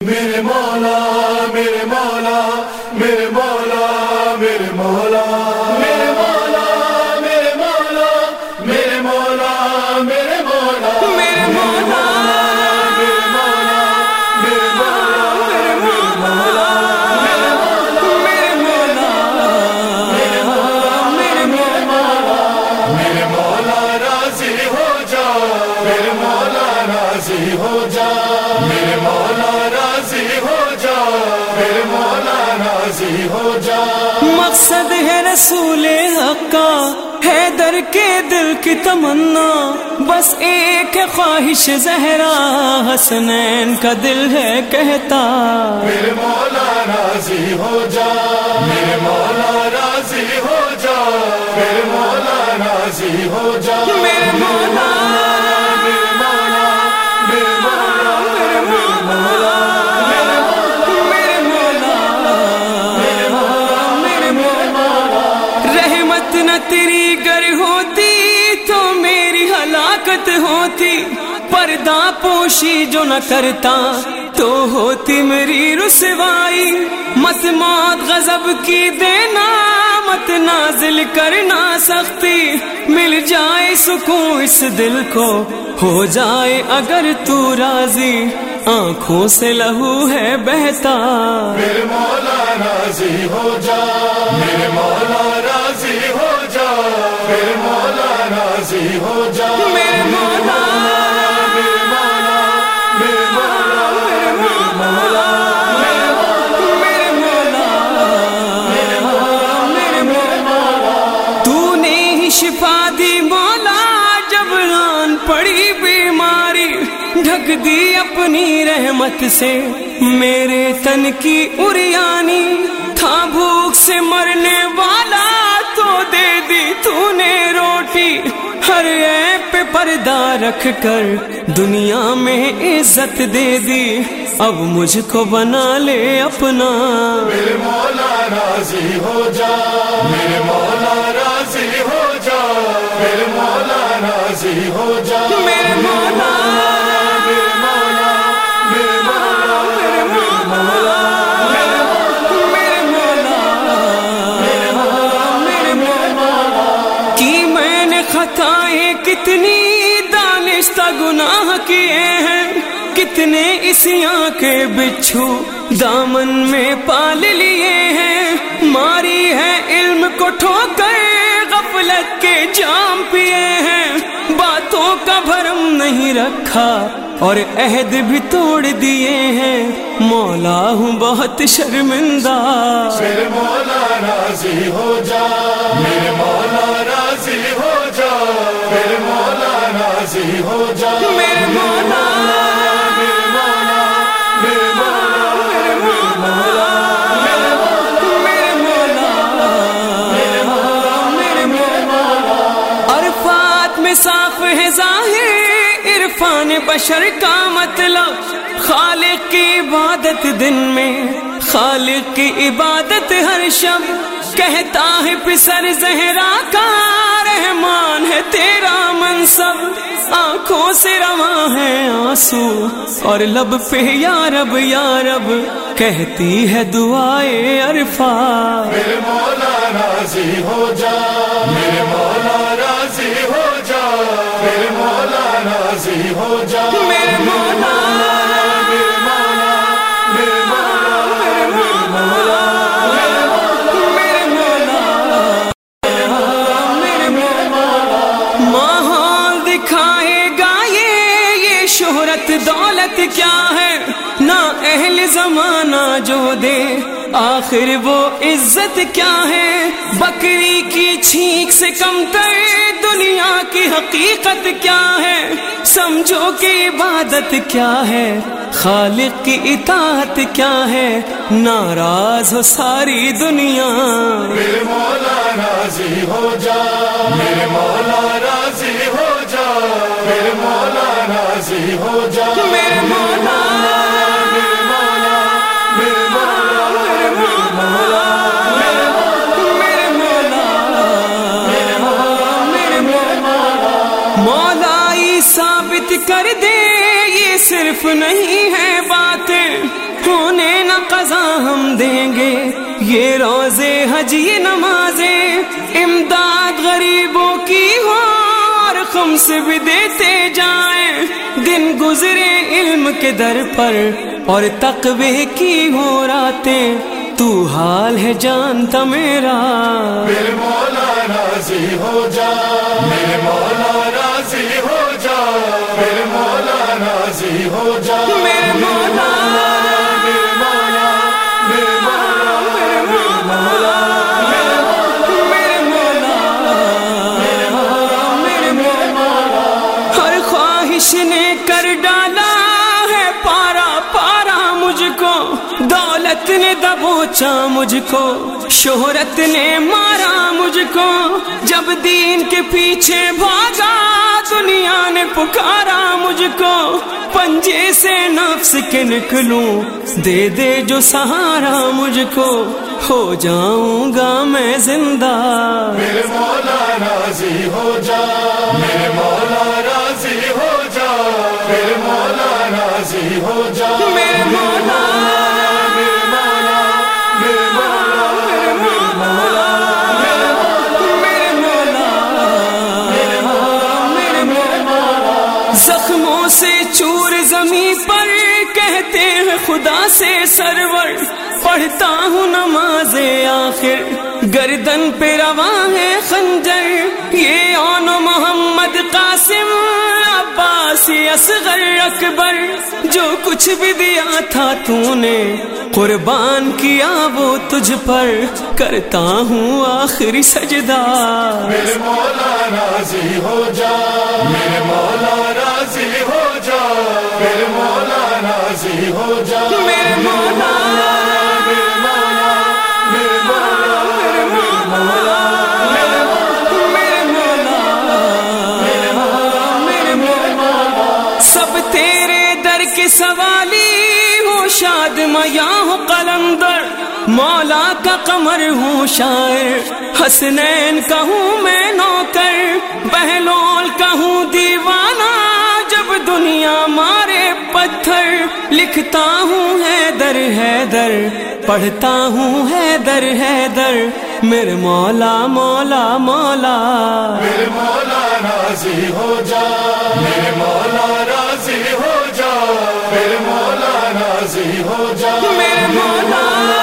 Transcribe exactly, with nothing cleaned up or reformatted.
میرے مولا میرے مولا میرے مولا میرے مولا میرے مولا میرے مولا میرے مولا میرے مولا میرے مولا ہو جا میرے مولا راضی ہو جا میرے مولا راضی ہو جا. مقصد ہے رسول حق کا حیدر کے دل کی تمنا، بس ایک ہے خواہش زہرا حسنین کا دل ہے کہتا. میرے مولا راضی ہو جا میرے مولا راضی ہو جا میرے مولا راضی ہو جا میرے مولا تیری گر ہوتی تو میری ہلاکت ہوتی، پردہ پوشی جو نہ کرتا تو ہوتی میری رسوائی. مت موت غضب کی دینا، مت نازل کرنا سختی، مل جائے سکون اس دل کو ہو جائے اگر تو راضی. آنکھوں سے لہو ہے بہتا. میرے مولا راضی ہو جا میرے مولا راضی ہو جا میرے مولا راضی ہو جا میرے مولا میرے مولا میرے مولا میرے مولا میرے مولا میرے مولا. تو نے ہی شفا دی مولا جب ران پڑی بیماری، ڈھک دی اپنی رحمت سے میرے تن کی اریانی. تھا بھوک سے مرنے والا تو دے دی تو نے روٹی، ہر عیب پہ پردہ رکھ کر دنیا میں عزت دے دی. اب مجھ کو بنا لے اپنا. میرے مولا راضی ہو جا میرے مولا راضی ہو جا میرے مولا راضی ہو جا میرے مولا کتنی دانستہ گناہ کیے ہیں، کتنے اسیاں کے بچھو دامن میں پال لیے ہیں. ماری ہے علم کو ٹھوکر غفلت کے جام پیے ہیں، باتوں کا بھرم نہیں رکھا اور عہد بھی توڑ دیے ہیں. مولا ہوں بہت شرمندہ. میرے مولا راضی ہو جا میرے مولا راضی ہو جا میرے مولا راضی ہو جا میرے مولا میرے مولا میرے مولا میرے مولا. عرفات میں صاف ہے ظاہر عرفان بشر کا مطلب، خالق کی عبادت دن میں خالق کی عبادت ہر شب. کہتا ہے پسر زہرا کا رحمان ہے تیرا منصب. آنکھوں سے رواں ہے آنسو اور لب پہ یا رب یا رب کہتی ہے دعائے عرفات. میرے مولا راضی ہو جا میرے مولا راضی ہو جا میرے مولا راضی ہو جا میرے مولا شہرت دولت کیا ہے نہ اہل زمانہ جو دے، آخر وہ عزت کیا ہے. بکری کی چھینک سے کم تر دنیا کی حقیقت کیا ہے. سمجھو کہ عبادت کیا ہے، خالق کی اطاعت کیا ہے. ناراض ہو ساری دنیا. میرے مولا راضی ہو جا میرے مولا راضی ہو جا میرے مولا راضی ہو جا میرے مولا میرے مولا میرے مولا میرے مولا میرے مولا. مولا ثابت کر دے یہ صرف نہیں ہے باتیں، یہ روزے حج یہ نمازیں امداد غریبوں کی ہو اور خمس بھی دیتے جائیں، دن گزرے علم کے در پر اور تقوی کی ہو راتیں، تو حال ہے جانتا میرا، میرے مولا راضی ہو جا، میرے مولا راضی ہو جا، میرے مولا راضی ہو جا، میرے مولا نے کر ڈالا ہے پارا پارا مجھ کو، دولت نے دبوچا مجھ کو، شہرت نے مارا مجھ کو، جب دین کے پیچھے بھاگا دنیا نے پکارا مجھ کو، پنجے سے نفس کے نکلوں دے دے جو سہارا مجھ کو، ہو جاؤں گا میں زندہ، میرے مولا راضی ہو جا، میرے مولا راضی ہو جا، میرے مولا راضی ہو جا، میرے مولا زخموں سے چور زمین پر کہتے ہیں خدا سے سرور، پڑھتا ہوں نماز آخر گردن پہ رواں ہے خنجر، یہ اون محمد قاسم عباس اصغر اکبر، جو کچھ بھی دیا تھا تو نے قربان کیا وہ تجھ پر، کرتا ہوں آخری سجدہ، میرے مولا راضی ہو جا، میرے مولا راضی ہو جا، میرے مولا راضی ہو جا، میرے مولا سوالی ہوں شاد میاں ہوں قلندر، مولا کا قمر ہوں شاعر، حسنین کا ہوں میں نوکر، بہلول کا ہوں دیوانہ، جب دنیا مارے پتھر، لکھتا ہوں حیدر حیدر، پڑھتا ہوں حیدر حیدر، میرے مولا مولا مولا، میرے مولا راضی ہو جا، میرے مولا راضی ہو جا، میرے مولا راضی ہو جا، میرے مولا